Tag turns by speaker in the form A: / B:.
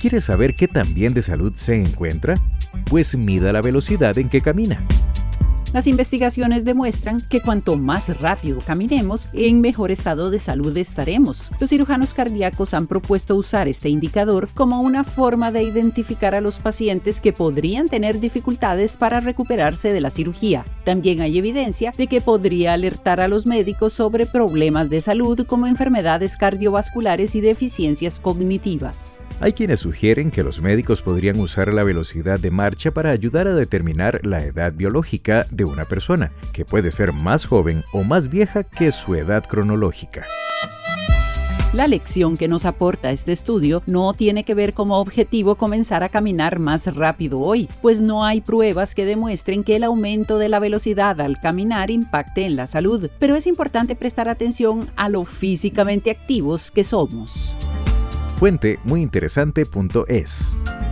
A: ¿Quieres saber qué tan bien de salud se encuentra? Pues mida la velocidad en que camina.
B: Las investigaciones demuestran que cuanto más rápido caminemos, en mejor estado de salud estaremos. Los cirujanos cardíacos han propuesto usar este indicador como una forma de identificar a los pacientes que podrían tener dificultades para recuperarse de la cirugía. También hay evidencia de que podría alertar a los médicos sobre problemas de salud como enfermedades cardiovasculares y deficiencias cognitivas.
A: Hay quienes sugieren que los médicos podrían usar la velocidad de marcha para ayudar a determinar la edad biológica de una persona, que puede ser más joven o más vieja que su edad cronológica.
B: La lección que nos aporta este estudio no tiene que ver como objetivo comenzar a caminar más rápido hoy, pues no hay pruebas que demuestren que el aumento de la velocidad al caminar impacte en la salud, pero es importante prestar atención a lo físicamente activos que somos.
A: Fuente muyinteresante.es